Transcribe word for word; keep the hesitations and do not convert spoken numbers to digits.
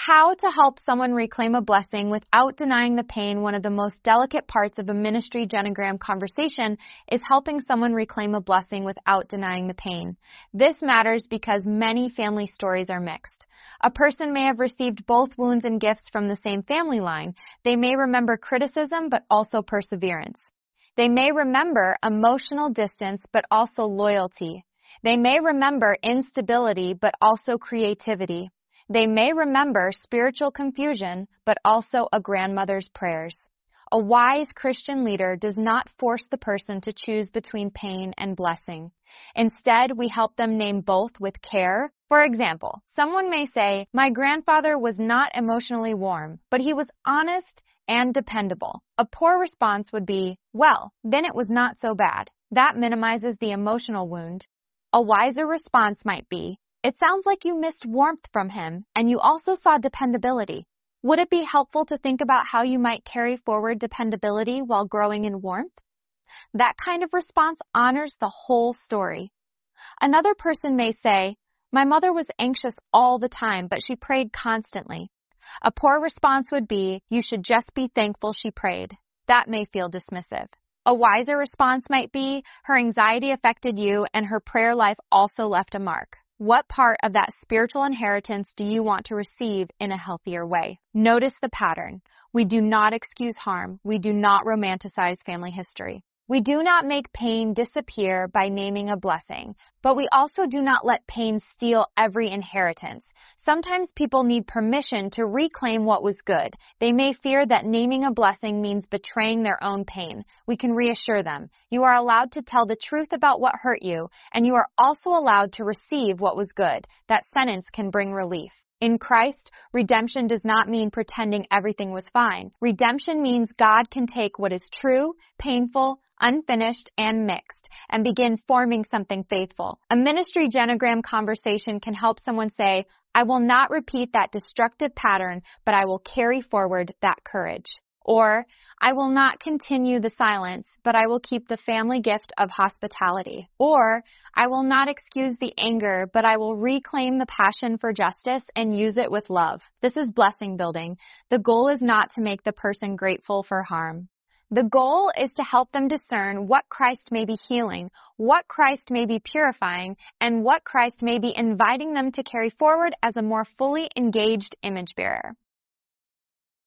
How to help someone reclaim a blessing without denying the pain. One of the most delicate parts of a ministry genogram conversation is helping someone reclaim a blessing without denying the pain. This matters because many family stories are mixed. A person may have received both wounds and gifts from the same family line. They may remember criticism but also perseverance. They may remember emotional distance but also loyalty. They may remember instability but also creativity. They may remember spiritual confusion, but also a grandmother's prayers. A wise Christian leader does not force the person to choose between pain and blessing. Instead, we help them name both with care. For example, someone may say, "My grandfather was not emotionally warm, but he was honest and dependable." A poor response would be, "Well, then it was not so bad." That minimizes the emotional wound. A wiser response might be, "It sounds like you missed warmth from him, and you also saw dependability. Would it be helpful to think about how you might carry forward dependability while growing in warmth?" That kind of response honors the whole story. Another person may say, "My mother was anxious all the time, but she prayed constantly." A poor response would be, "You should just be thankful she prayed." That may feel dismissive. A wiser response might be, "Her anxiety affected you, and her prayer life also left a mark." What part of that spiritual inheritance do you want to receive in a healthier way? Notice the pattern. We do not excuse harm. We do not romanticize family history. We do not make pain disappear by naming a blessing, but we also do not let pain steal every inheritance. Sometimes people need permission to reclaim what was good. They may fear that naming a blessing means betraying their own pain. We can reassure them. You are allowed to tell the truth about what hurt you, and you are also allowed to receive what was good. That sentence can bring relief. In Christ, redemption does not mean pretending everything was fine. Redemption means God can take what is true, painful, unfinished, and mixed, and begin forming something faithful. A ministry genogram conversation can help someone say, "I will not repeat that destructive pattern, but I will carry forward that courage." Or, "I will not continue the silence, but I will keep the family gift of hospitality." Or, "I will not excuse the anger, but I will reclaim the passion for justice and use it with love." This is blessing building. The goal is not to make the person grateful for harm. The goal is to help them discern what Christ may be healing, what Christ may be purifying, and what Christ may be inviting them to carry forward as a more fully engaged image bearer.